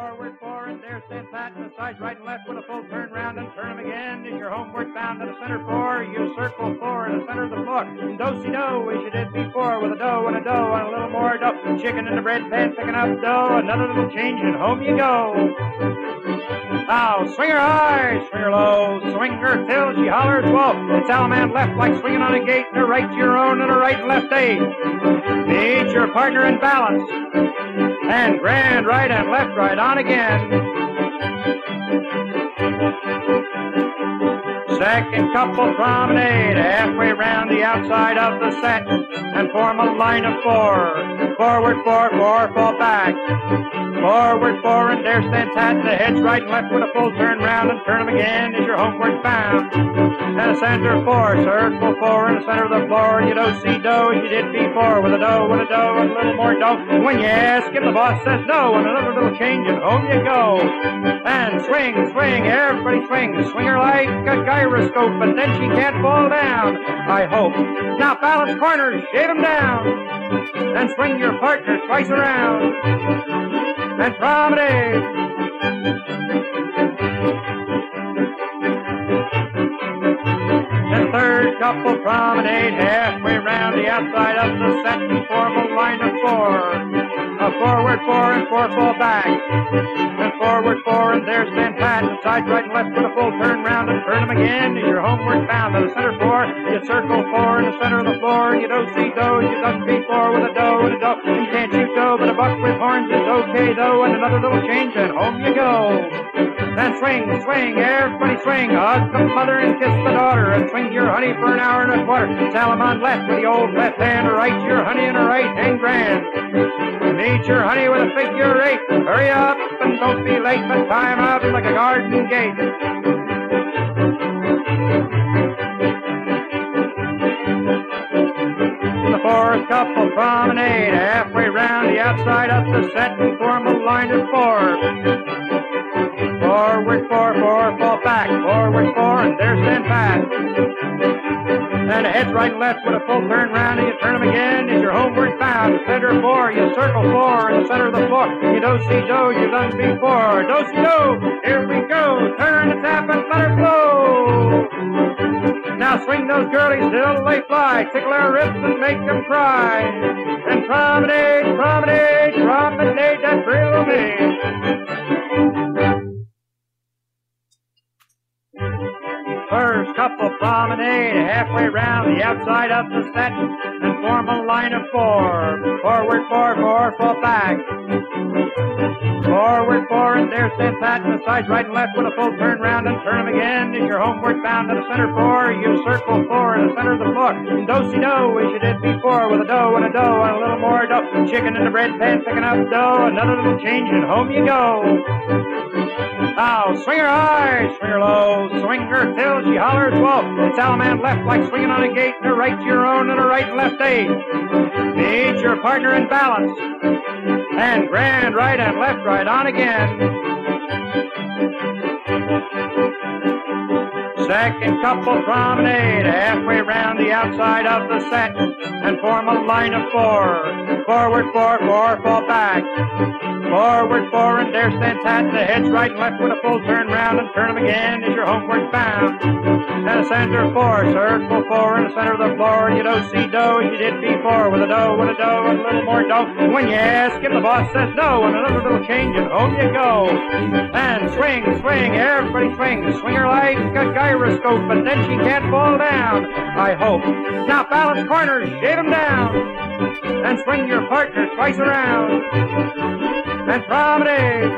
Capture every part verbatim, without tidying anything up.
Forward four, and there stands Pat, and the sides right and left with a full turn round and turn him again. As you're homeward bound to the center four, you circle four in the center of the floor. Do-si-do, as you did before, with a dough and a dough and a little more dough. Chicken in the bread pan, picking up dough, another little change, and home you go. Now, swinger high, swinger low, swinger till she hollers whoa. It's Alaman left like swinging on a gate, and a right to your own and a right and left eight. Meet your partner in balance, and grand right and left right on again. Second couple promenade halfway round the outside of the set and form a line of four. Forward four, four, fall back. Forward four, and there stands Pat. The head's right and left with a full turn round and turn him again as you're homeward bound. And a center four, circle four in the center of the floor. You don't see dough as you did before, with a dough, with a dough, and a little more dough. When you ask him, the boss says no, and another little change, and home you go. And swing, swing, everybody swing. Swing her like a gyroscope, but then she can't fall down, I hope. Now balance corners, shave him down, and swing your partner twice around. And promenade. And third couple promenade halfway round the outside of the set and form a line of four. A forward four and four fall back. And forward four, and there's Van Pat. And sides right and left with a full turn round and turn him again. And you're homeward bound to the center four. You circle four in the center of the floor. You don't see dough, you done before with a dough and a dough. You can't shoot dough, but a buck with horns is okay though. And another little change, and home you go. Then swing, swing, everybody swing. Hug the mother and kiss the daughter, and swing your honey for an hour and a quarter. Salamon left with the old left hand, right your honey and a right hand grand. Meet your honey with a figure eight. Hurry up and don't be late, but time out like a garden gate. The fourth couple promenade halfway round the outside of the set and form a line of four. Forward four, four, fall back. Forward four, and there's Stan Pat. And a head's right and left with a full turn round, and you turn them again as you're homeward bound. Center four, you circle four in the center of the floor. You don't see dough, you've done before. Don't see dough, here we go. Turn the tap and let her flow. Now swing those girlies till they fly. Tickle their ribs and make them cry. And promenade, promenade, promenade that thrill me. First couple promenade halfway round the outside of the set and form a line of four. Forward four, four, fall back. Forward four, and there stands Pat, and the sides right and left with a full turn round and turn him again. As you're homeward bound to the center four, you circle four in the center of the floor. Do-si-do, as you did before, with a dough and a dough and a little more dough. Chicken in the bread pan, picking up dough, another little change, and home you go. Now, swinger high, swinger low, swinger till she hollers whoa. It's Alaman left like swinging on a gate, and a right to your own and a right and left eight. Meet your partner in balance, and grand right and left right on again. Second couple promenade halfway round the outside of the set and form a line of four. Forward four, four, fall back. Forward four, and there stands Pat. The head's right and left with a full turn round and turn him again as you're homeward bound. And a center four, circle four in the center of the floor. You don't see dough as you did before, with a dough, with a dough, and a little more dough. When you ask him, the boss says no, and another little change, and home you go. And swing, swing, everybody swing. Swing her like a gyroscope, but then she can't fall down, I hope. Now balance corners, shave him down, and swing your partner twice around. And promenade.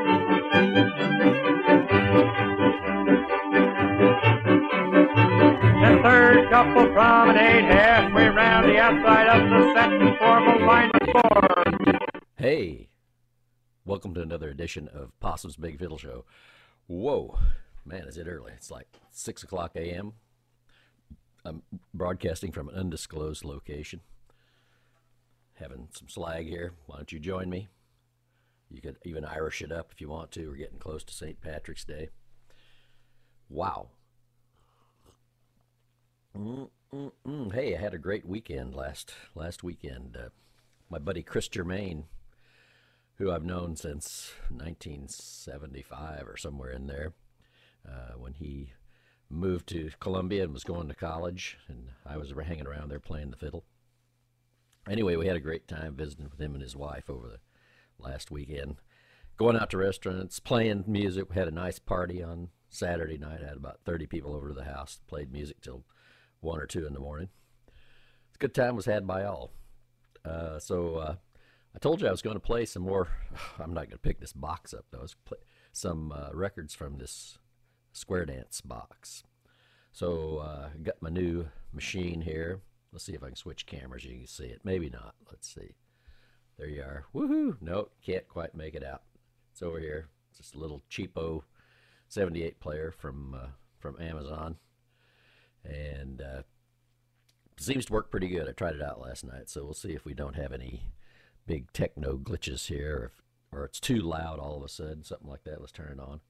And third couple promenade halfway round the outside of the set and form a line of four. Hey, welcome to another edition of Possum's Big Fiddle Show. Whoa, man, is it early? It's like six o'clock a m I'm broadcasting from an undisclosed location. Having some slag here. Why don't you join me? You could even Irish it up if you want to. We're getting close to Saint Patrick's Day. Wow. Mm-mm-mm. Hey, I had a great weekend last last weekend. Uh, my buddy Chris Germain, who I've known since nineteen seventy-five or somewhere in there, uh, when he moved to Columbia and was going to college, and I was hanging around there playing the fiddle. Anyway, we had a great time visiting with him and his wife over the last weekend, going out to restaurants, playing music. We had a nice party on Saturday night. I had about thirty people over to the house, played music till one or two in the morning. A good time was had by all. Uh, so uh, I told you I was going to play some more. I'm not going to pick this box up, though. I was play some uh, records from this Square Dance box. So uh, I got my new machine here. Let's see if I can switch cameras. You can see it. Maybe not. Let's see. There you are. Woohoo! Nope, can't quite make it out. It's over here. It's just a little cheapo seventy-eight player from uh, from Amazon, and uh, seems to work pretty good. I tried it out last night, so we'll see if we don't have any big techno glitches here, or, if, or it's too loud all of a sudden, something like that. Let's turn it on.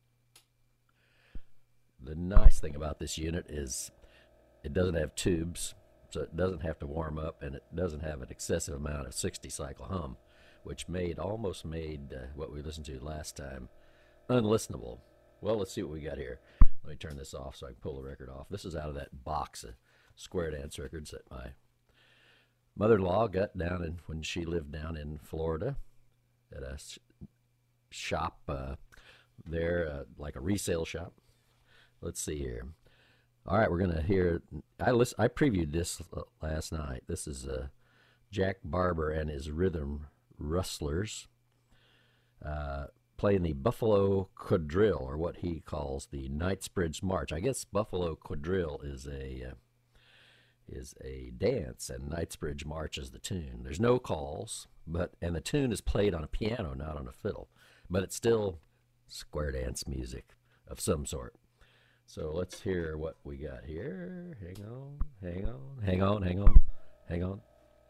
The nice thing about this unit is it doesn't have tubes, so it doesn't have to warm up, and it doesn't have an excessive amount of sixty cycle hum, which made almost made uh, what we listened to last time unlistenable. Well, let's see what we got here. Let me turn this off so I can pull the record off. This is out of that box of Square Dance records that my mother-in-law got down in when she lived down in Florida at a shop uh, there, uh, like a resale shop. Let's see here. All right, we're gonna hear. I list, I previewed this last night. This is uh, Jack Barber and his Rhythm Rustlers uh, playing the Buffalo Quadrille, or what he calls the Knightsbridge March. I guess Buffalo Quadrille is a uh, is a dance, and Knightsbridge March is the tune. There's no calls, but and the tune is played on a piano, not on a fiddle, but it's still square dance music of some sort. So let's hear what we got here. Hang on, hang on, hang on, hang on, hang on.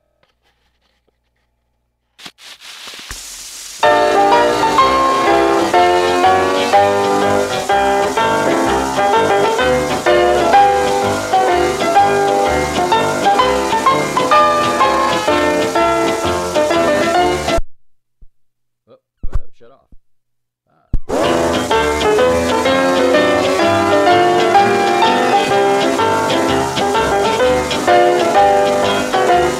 Oh, oh, shut off. Ah.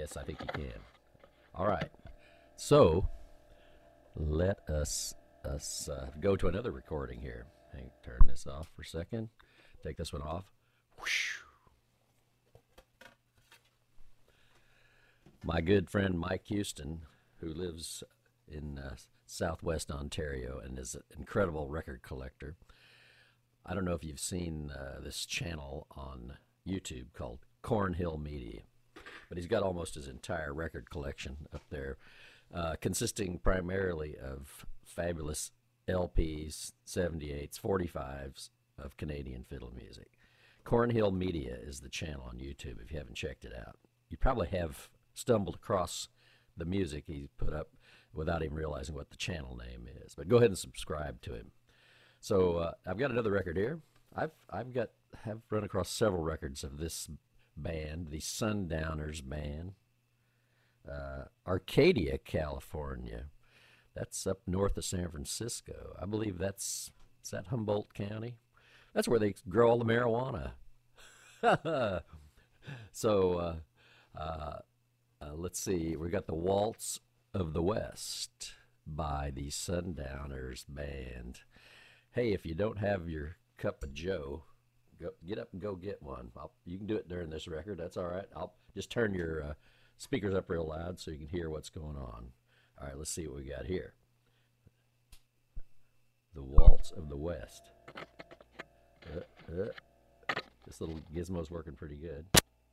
Yes, I think you can. All right. So let us us uh, go to another recording here. Hang, turn this off for a second. Take this one off. Whoosh. My good friend Mike Houston, who lives in uh, southwest Ontario and is an incredible record collector. I don't know if you've seen uh, this channel on YouTube called Cornhill Media, but he's got almost his entire record collection up there, uh, consisting primarily of fabulous L Ps, seventy-eights, forty-fives of Canadian fiddle music. Cornhill Media is the channel on YouTube if you haven't checked it out. You probably have stumbled across the music he's put up without even realizing what the channel name is. But go ahead and subscribe to him. So uh, I've got another record here. I've I've got have run across several records of this band, the Sundowners Band, uh, Arcadia, California. That's up north of San Francisco. I believe that's is that Humboldt County. That's where they grow all the marijuana. so uh, uh, uh, let's see. We got the Waltz of the West by the Sundowners Band. Hey, if you don't have your cup of Joe, go, get up and go get one. I'll, you can do it during this record. That's all right. I'll just turn your uh, speakers up real loud so you can hear what's going on. All right, let's see what we got here. The Waltz of the West. Uh, uh, this little gizmo's working pretty good.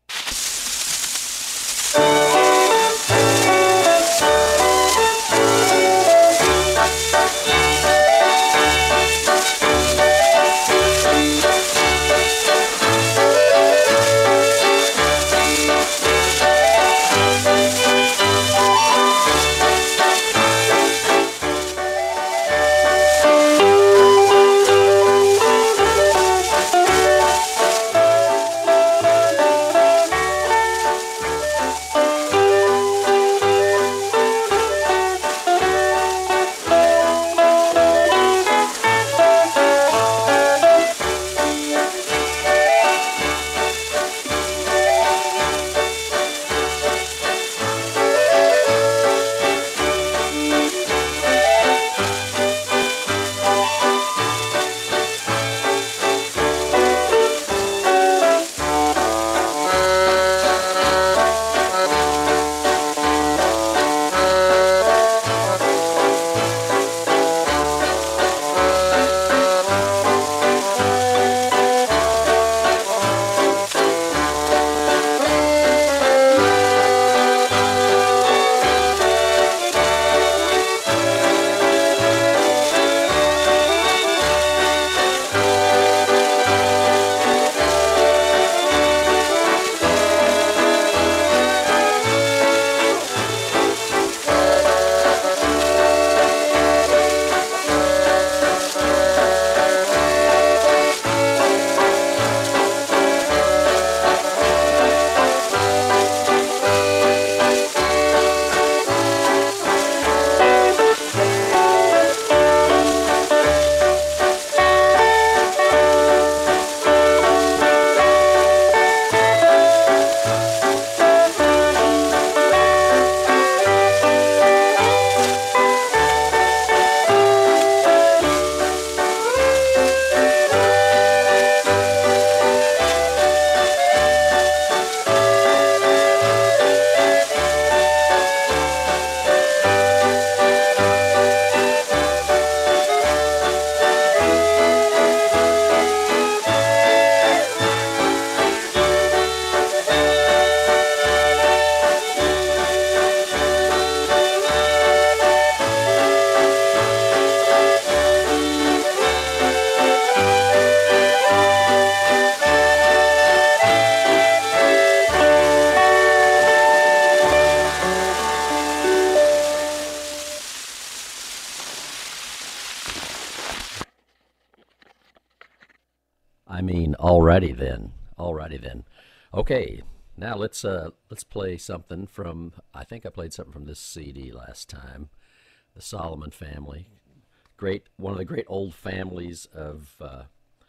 I mean, alrighty then. Alrighty then. Okay, now let's uh let's play something from. I think I played something from this C D last time. The Solomon Family, great one of the great old families of uh,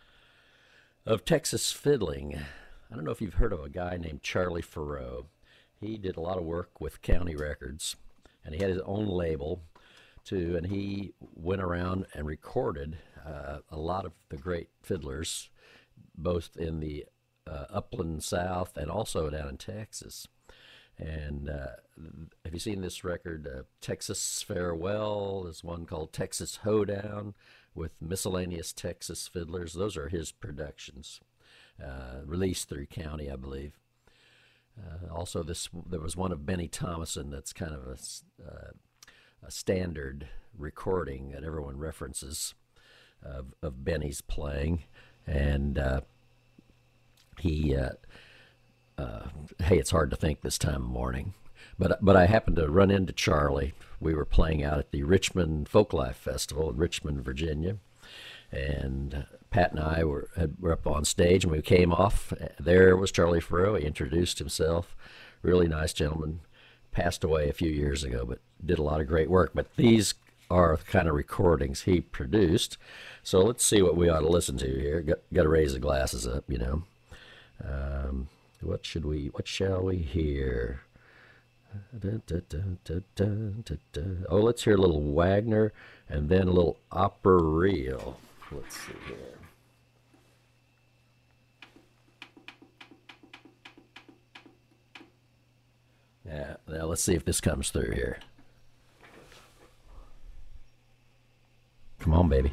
of Texas fiddling. I don't know if you've heard of a guy named Charlie Faroe. he did a lot of work with County Records, and he had his own label too, and he went around and recorded uh, a lot of the great fiddlers, both in the uh, upland South and also down in Texas. And uh, have you seen this record, uh, Texas Farewell? There's one called Texas Hoedown with miscellaneous Texas fiddlers. Those are his productions, uh, released through County, I believe. Uh, also, this there was one of Benny Thomason that's kind of a, uh, a standard recording that everyone references of, of Benny's playing. And uh, he... Uh, Uh, hey, it's hard to think this time of morning, but but I happened to run into Charlie. We were playing out at the Richmond Folklife Festival in Richmond, Virginia, and Pat and I were had, were up on stage, and we came off. There was Charlie Faroe. He introduced himself. Really nice gentleman. Passed away a few years ago, but did a lot of great work. But these are the kind of recordings he produced. So let's see what we ought to listen to here. Got, got to raise the glasses up, you know. Um, What should we, what shall we hear? Da, da, da, da, da, da, da. Oh, let's hear a little Wagner and then a little opera reel. Let's see here. Yeah, now let's see if this comes through here. Come on, baby.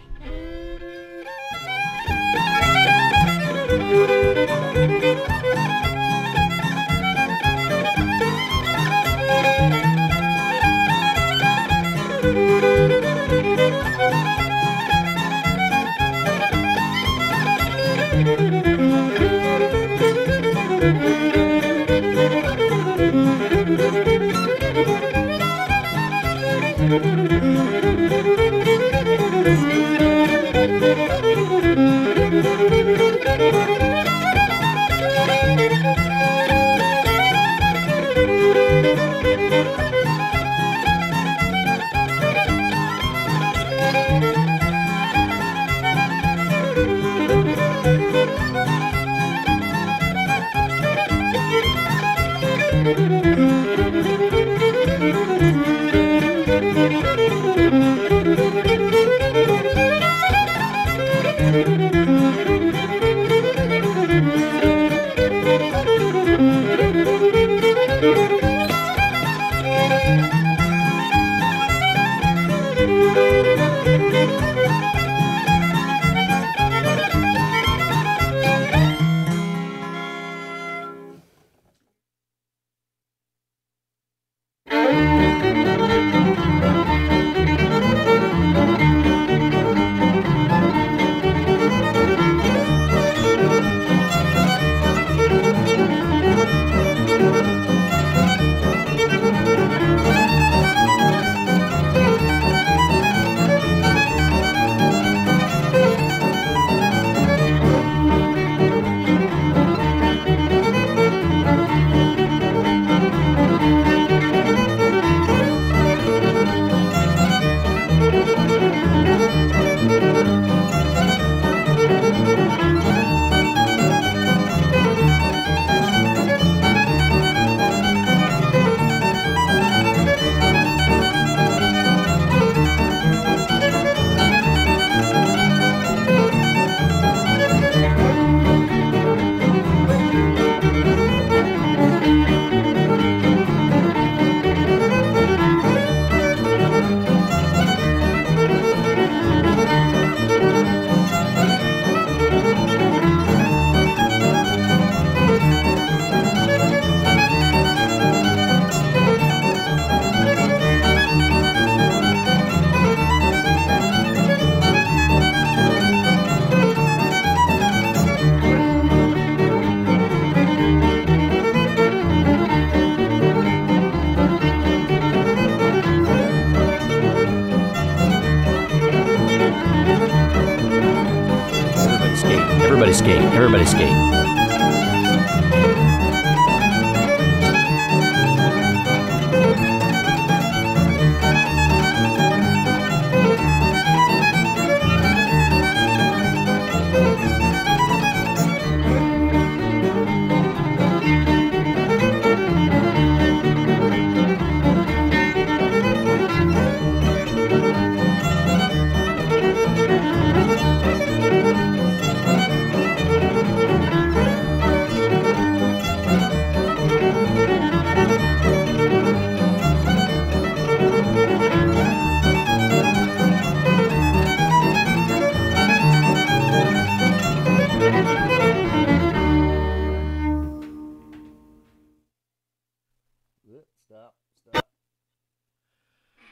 Everybody skate. Everybody skate.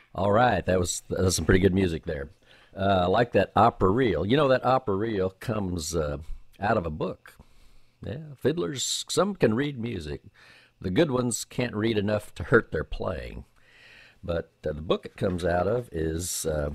All right, that was that was some pretty good music there. Uh, I like that opera reel. You know that opera reel comes uh, out of a book. Yeah, fiddlers, some can read music. The good ones can't read enough to hurt their playing. But uh, the book it comes out of is, uh,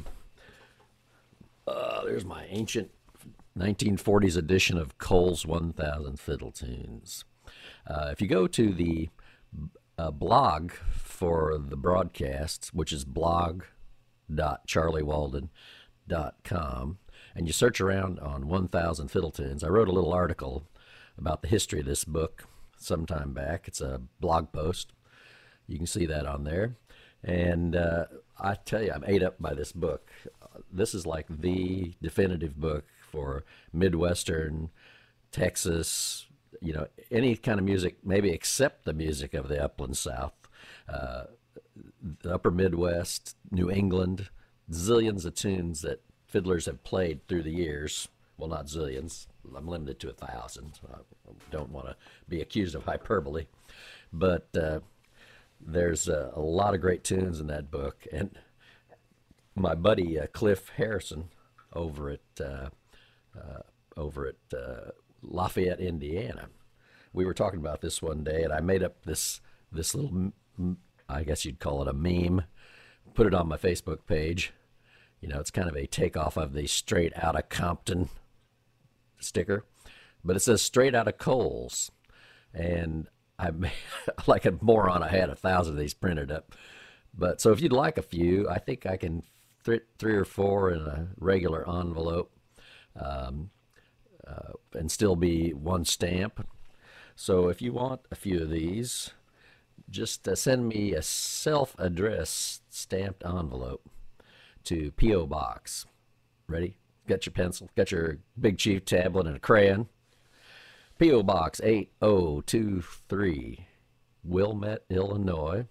uh, there's my ancient nineteen forties edition of Cole's one thousand Fiddle Tunes. Uh, if you go to the uh, blog for the broadcast, which is blog dot charlie walden dot com, and you search around on one thousand Fiddle Tunes, I wrote a little article about the history of this book some time back. It's a blog post. You can see that on there. And uh, I tell you, I'm ate up by this book. This is like the definitive book for Midwestern, Texas, you know, any kind of music, maybe except the music of the Upland South, uh, the Upper Midwest, New England, zillions of tunes that fiddlers have played through the years. Well, not zillions. I'm limited to a thousand. So I don't want to be accused of hyperbole. But uh, there's a, a lot of great tunes in that book. And my buddy uh, Cliff Harrison over at uh, uh, over at uh, Lafayette, Indiana, we were talking about this one day, and I made up this this little, I guess you'd call it a meme, put it on my Facebook page. You know, it's kind of a takeoff of the Straight Outta Compton sticker, but it says Straight Outta Coles. And I, like a moron, I had a thousand of these printed up. But so if you'd like a few, I think I can th- three or four in a regular envelope, um, uh, and still be one stamp. So if you want a few of these, just uh, send me a self-addressed stamped envelope to P O Box. Ready? Got your pencil? Got your Big Chief tablet and a crayon? P O Box eight oh two three, Wilmette, Illinois.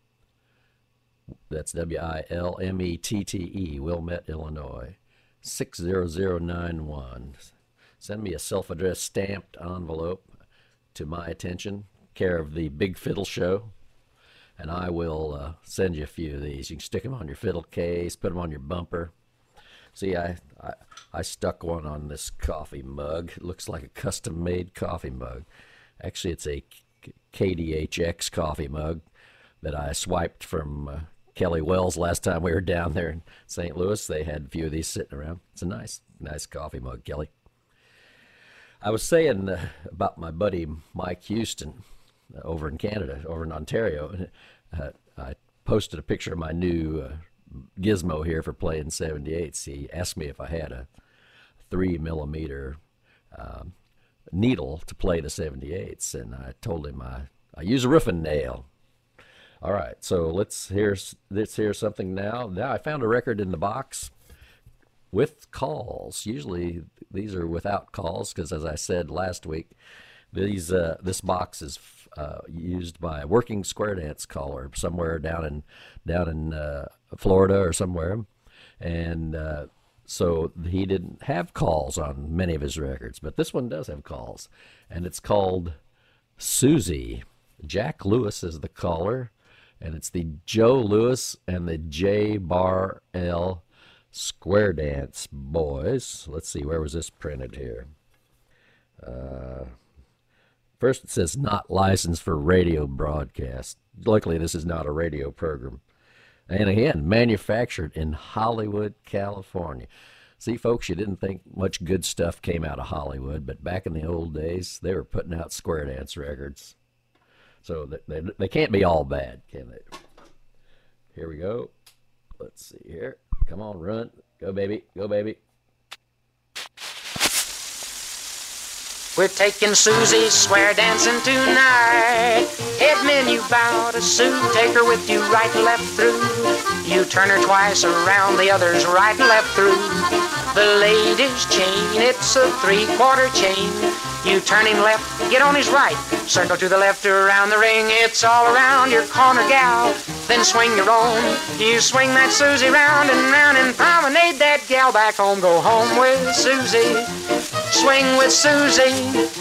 That's W I L M E T T E, Wilmette, Illinois, six zero zero nine one. Send me a self-addressed stamped envelope to my attention, care of the Big Fiddle Show, and I will uh, send you a few of these. You can stick them on your fiddle case, put them on your bumper. See, I, I, I stuck one on this coffee mug. It looks like a custom-made coffee mug. Actually, it's a K D H X coffee mug that I swiped from uh, Kelly Wells last time we were down there in Saint Louis. They had a few of these sitting around. It's a nice, nice coffee mug, Kelly. I was saying uh, about my buddy Mike Houston uh, over in Canada, over in Ontario. Uh, I posted a picture of my new uh, gizmo here for playing seventy-eights. He asked me if I had a three millimeter um, needle to play the seventy-eights, and I told him I, I use a roofing nail. All right, so let's hear let's hear something now. Now I found a record in the box with calls. Usually these are without calls because, as I said last week, these uh, this box is uh, used by a working square dance caller somewhere down in down in uh, Florida or somewhere, and uh, so he didn't have calls on many of his records, but this one does have calls, and it's called Susie. Jack Lewis is the caller, and it's the Joe Lewis and the J Bar L Square Dance Boys. Let's see, where was this printed here? Uh, first it says not licensed for radio broadcast. Luckily this is not a radio program. And again, manufactured in Hollywood, California. See, folks, you didn't think much good stuff came out of Hollywood, but back in the old days, they were putting out square dance records. So they, they, they can't be all bad, can they? Here we go. Let's see here. Come on, run. Go, baby. Go, baby. We're taking Susie square dancing tonight. Head menu bow to Sue. Take her with you right and left through. You turn her twice around, the others right and left through. The ladies' chain, it's a three-quarter chain. You turn him left, get on his right. Circle to the left around the ring. It's all around your corner, gal. Then swing your own. You swing that Susie round and round and promenade that gal back home. Go home with Susie. swing with Susie.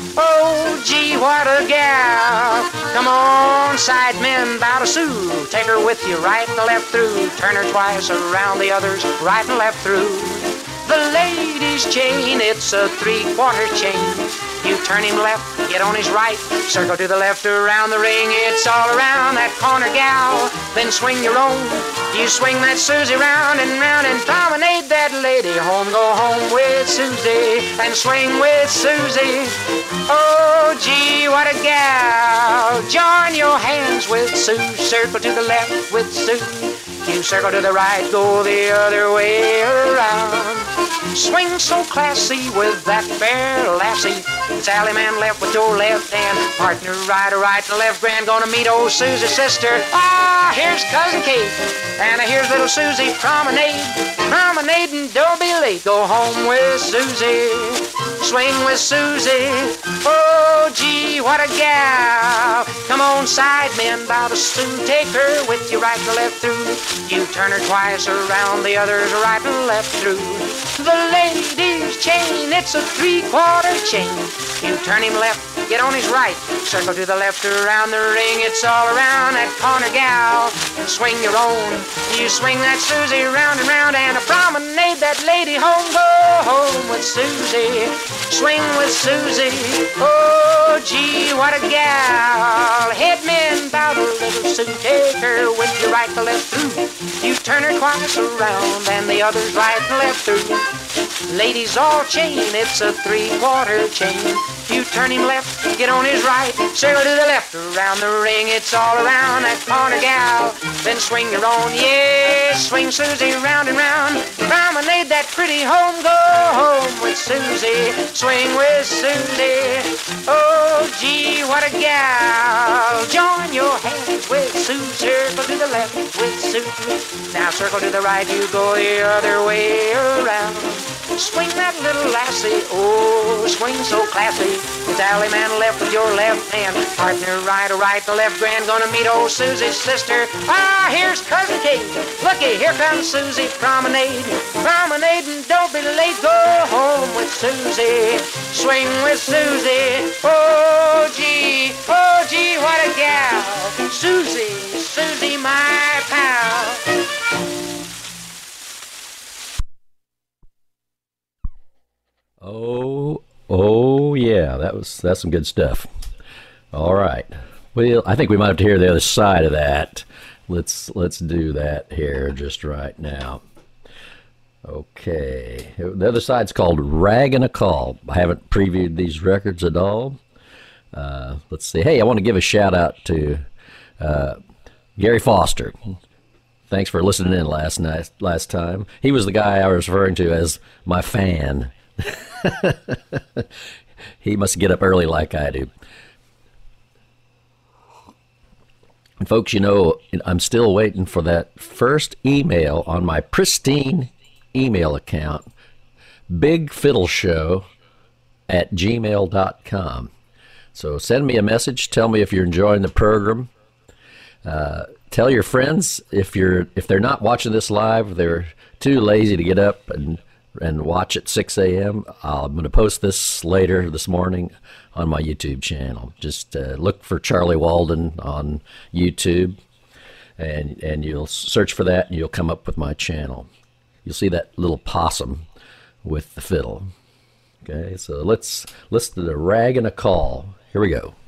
Oh, gee, what a gal. Come on, side men, bow to Sue. Take her with you right and left through. Turn her twice around the others, right and left through. The lady's chain, it's a three-quarter chain. You turn him left, get on his right, circle to the left around the ring. It's all around that corner, gal. Then swing your own. You swing that Susie round and round and promenade that lady home. Go home with Susie and swing with Susie. Oh, gee, what a gal. Join your hands with Sue. Circle to the left with Sue. You circle to the right, go the other way around. Swing so classy with that fair lassie. Sally man left with your left hand. Partner right, right and left grand. Gonna meet old Susie's sister. Ah, here's Cousin Kate. And here's little Susie promenade. Promenade and don't be late. Go home with Susie. Swing with Susie. Oh, gee, what a gal. Come on, side men, bow to Sue. Take her with you right and left through. You turn her twice around, the others right and left through. The lady's chain, it's a three-quarter chain. You turn him left, get on his right, circle to the left around the ring. It's all around that corner, gal. Swing your own. You swing that Susie round and round and a promenade that lady home. Go home with Susie. Swing with Susie. Oh, gee, what a gal. Head men bow to little Sue. Take her with you right to left through. You turn her twice around and the others right and left through. Ladies all chain, it's a three-quarter chain. You turn him left, get on his right, circle to the left around the ring. It's all around that corner, gal. Then swing your own, yeah, swing Susie round and round. Promenade that pretty home, go home with Susie. Swing with Susie. Oh, gee, what a gal. Join your hands with Sue. Circle to the left with Sue. Now circle to the right, you go the other way around. Swing that little lassie, oh, swing so classy. It's alley man left with your left hand. Partner right, right, the left grand. Gonna meet old Susie's sister. Ah, here's Cousin Kate. Looky, here comes Susie. Promenade, promenade, and don't be late. Go home with Susie. Swing with Susie. Oh, gee, oh, gee, what a gal. Susie, Susie, my pal. Oh, oh yeah, that was that's some good stuff. All right. Well, I think we might have to hear the other side of that. Let's let's do that here just right now. Okay. The other side's called Rag and a Call. I haven't previewed these records at all. Uh, let's see. Hey, I want to give a shout out to uh, Gary Foster. Thanks for listening in last night. Last time, he was the guy I was referring to as my fan. He must get up early like I do. And folks, you know, I'm still waiting for that first email on my pristine email account, bigfiddleshow at gmail dot com. So send me a message. Tell me if you're enjoying the program. Uh, tell your friends if you're if they're not watching this live, they're too lazy to get up and and watch at six a.m. I'm going to post this later this morning on my YouTube channel. Just uh, look for Charlie Walden on YouTube, and and you'll search for that, and you'll come up with my channel. You'll see that little possum with the fiddle. Okay, so let's listen to the Rag and a Call. Here we go.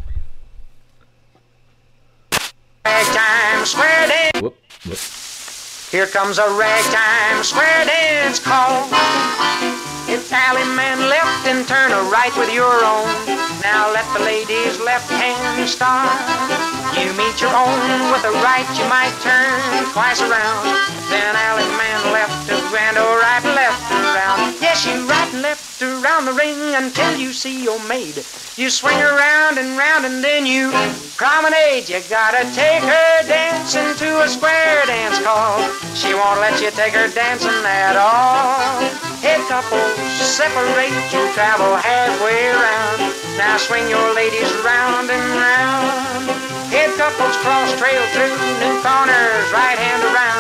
Ragtime square dance. Whoop, whoop. Here comes a ragtime square dance call. It's alley man left and turn a right with your own. Now let the lady's left hand start. You meet your own with a right, you might turn twice around. Then alley man left to grand, or right and left around. Yes, you right and left around the ring until you see your maid. You swing around and round and then you promenade. You gotta take her dancing to a square dance call. She won't let you take her dancing at all. Head couples separate, you travel halfway around. Now swing your ladies round and round. Head couples cross trail through new corners, right hand around.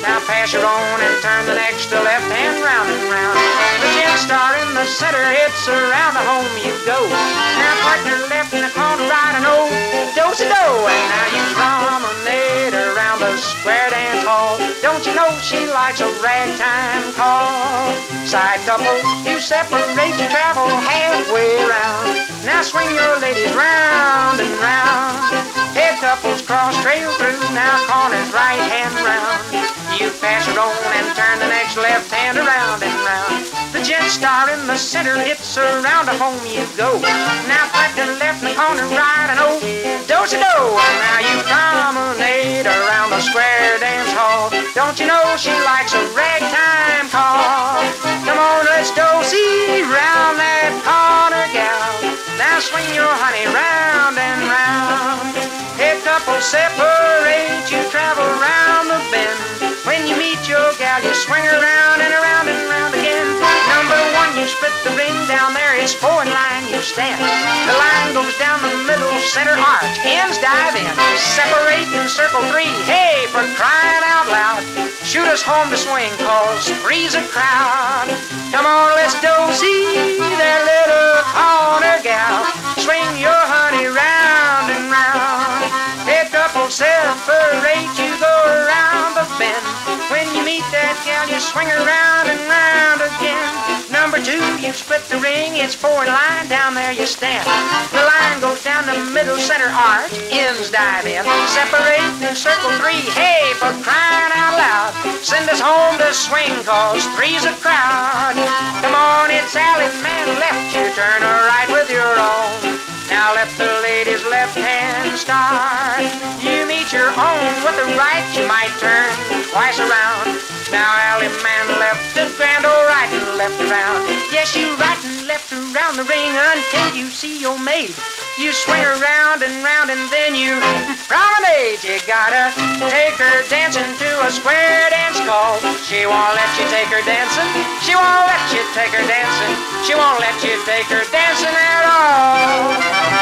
Now pass your own and turn the next to left hand round and round. The gent star in the center hits around the home you go. Now partner left in the corner right and oh, do-si-do. And now you promenade around the square dance hall. Don't you know she likes a ragtime call? Side couple, you separate, you travel halfway around. Now swing your ladies round and round. Head couples cross trail through, now corners right hand round. You pass your own and turn the next left hand around and round. The gent star in the center hits around to home you go. Now part to the left and the corner right and oh, do-si-do. Now you promenade around the square dance hall. Don't you know she likes a ragtime call? Come on, let's do-si round that corner, gal. Now swing your honey round and round. Head couple separate, you travel round the bend. When you meet your gal, you swing around and around and around again. Number one, you split the ring down there, it's four in line you stand. The line goes down the middle, center arch, ends dive in. Separate in circle three, hey, for crying out loud. Shoot us home to swing, cause three's a crowd. Come on, let's do-si that little corner gal. Swing your honey round and round. Head couple separate, you go around the bend. When you meet that gal, you swing around and round again. Number two, you split the ring, it's four in line, down there you stand. The line goes down the middle center arch, ends dive in. Separate in circle three, hey, for crying out loud. Send us home to swing, cause three's a crowd. Come on, it's alley man left, you turn right with your own. Now let the ladies left hand start. You meet your own with the right, you might turn twice around. Now alley man left to grand old right and left around. Yes, you right and left around the ring until you see your maid. You swing around and round and then you promenade. You gotta take her dancing to a square dance call. She won't let you take her dancing. She won't let you take her dancing. She won't let you take her dancing at all.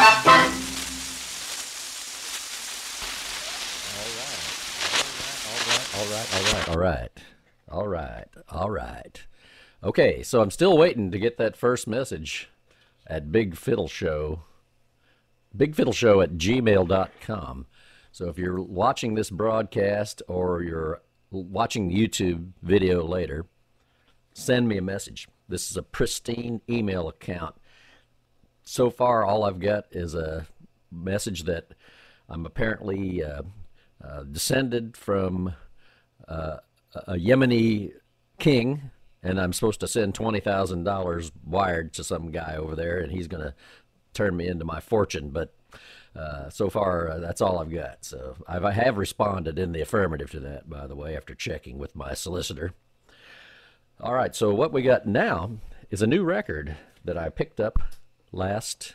All right, all right, all right, all right, all right. Okay, so I'm still waiting to get that first message at Big Fiddle Show, Big Fiddle Show at gmail dot com. So if you're watching this broadcast or you're watching the YouTube video later, send me a message. This is a pristine email account. So far, all I've got is a message that I'm apparently uh, uh, descended from uh, a Yemeni king, and I'm supposed to send twenty thousand dollars wired to some guy over there, and he's going to turn me into my fortune. But uh, so far, uh, that's all I've got. So I've, I have responded in the affirmative to that, by the way, after checking with my solicitor. All right, so what we got now is a new record that I picked up last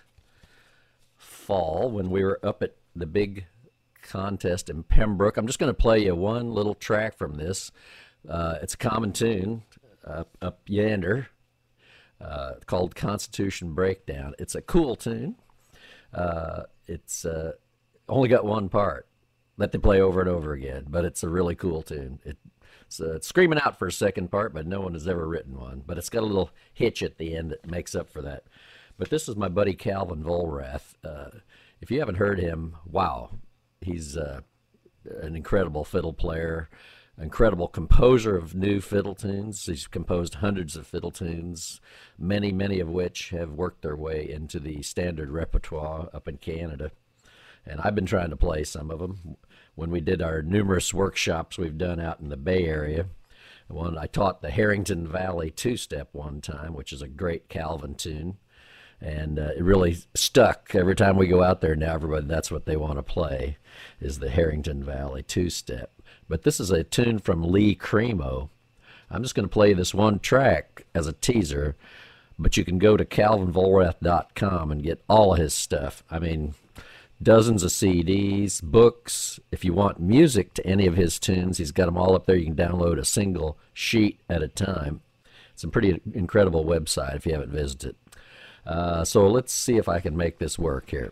fall when we were up at the big contest in Pembroke. I'm just going to play you one little track from this. Uh, it's a common tune up, up yonder uh, called Constitution Breakdown. It's a cool tune. Uh, it's uh, only got one part that they play over and over again, but it's a really cool tune. It, it's, uh, it's screaming out for a second part, but no one has ever written one. But it's got a little hitch at the end that makes up for that. But this is my buddy Calvin Vollrath. Uh, if you haven't heard him, wow. He's uh, an incredible fiddle player, incredible composer of new fiddle tunes. He's composed hundreds of fiddle tunes, many, many of which have worked their way into the standard repertoire up in Canada. And I've been trying to play some of them. When we did our numerous workshops we've done out in the Bay Area, one I taught the Harrington Valley two-step one time, which is a great Calvin tune. And uh, it really stuck. Every time we go out there now, everybody, that's what they want to play, is the Harrington Valley two-step. But this is a tune from Lee Cremo. I'm just going to play this one track as a teaser, but you can go to calvin vollrath dot com and get all of his stuff. I mean, dozens of C Ds, books. If you want music to any of his tunes, he's got them all up there. You can download a single sheet at a time. It's a pretty incredible website if you haven't visited. Uh, so let's see if I can make this work here.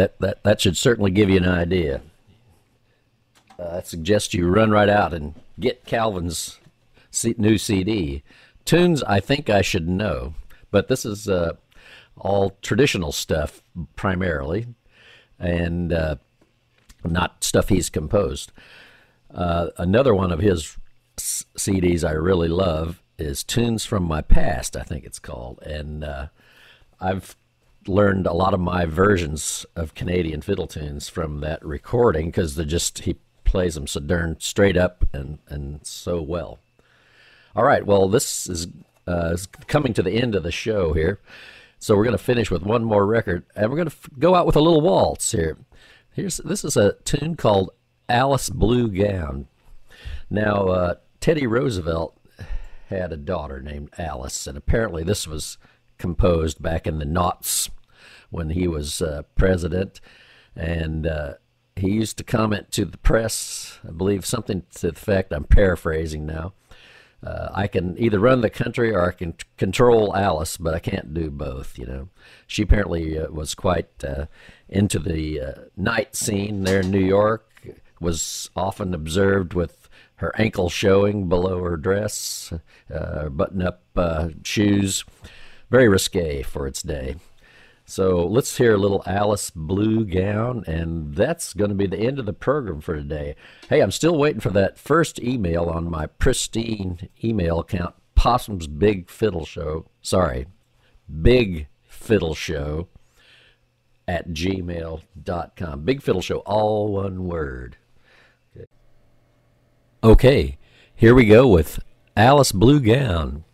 that, that, that should certainly give you an idea. Uh, I suggest you run right out and get Calvin's C- new C D. Tunes I Think I Should Know, but this is uh, all traditional stuff primarily, and uh, not stuff he's composed. Uh, another one of his C Ds I really love is Tunes from My Past, I think it's called, and uh, I've learned a lot of my versions of Canadian fiddle tunes from that recording because they're just, he plays them so darn straight up and, and so well. All right, well, this is, uh, is coming to the end of the show here, so we're going to finish with one more record, and we're going to f- go out with a little waltz here. Here's This is a tune called Alice Blue Gown. Now, uh, Teddy Roosevelt had a daughter named Alice, and apparently this was composed back in the noughts when he was uh, president, and uh, he used to comment to the press, I believe something to the effect, I'm paraphrasing now, uh, I can either run the country or I can t- control Alice, but I can't do both, you know. She apparently uh, was quite uh, into the uh, night scene there in New York, was often observed with her ankle showing below her dress, uh, button-up uh, shoes. Very risque for its day. So let's hear a little Alice Blue Gown, and that's going to be the end of the program for today. Hey, I'm still waiting for that first email on my pristine email account, Possum's Big Fiddle Show. Sorry, Big Fiddle Show at gmail dot com. Big Fiddle Show, all one word. Okay, okay, here we go with Alice Blue Gown.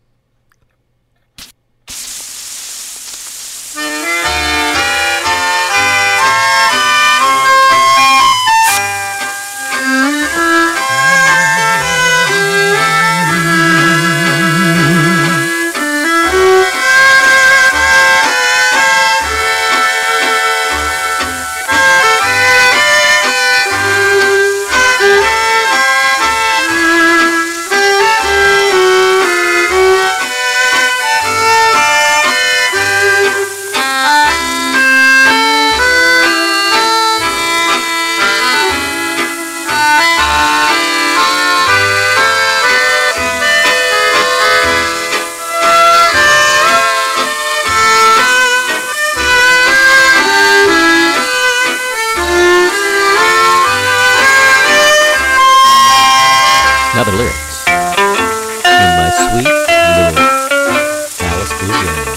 Now the lyrics. In my sweet little Alice Blue Gown.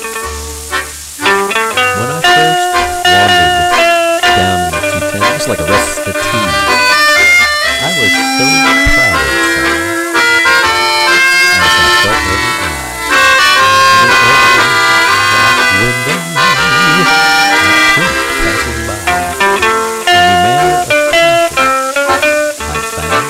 When I first wandered down into town, it's like a recitative, I was so proud inside as I felt every eye. In an open window, a prince passing by. Any manner of passion I found.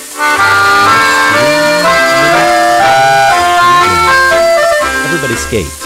Everybody skate.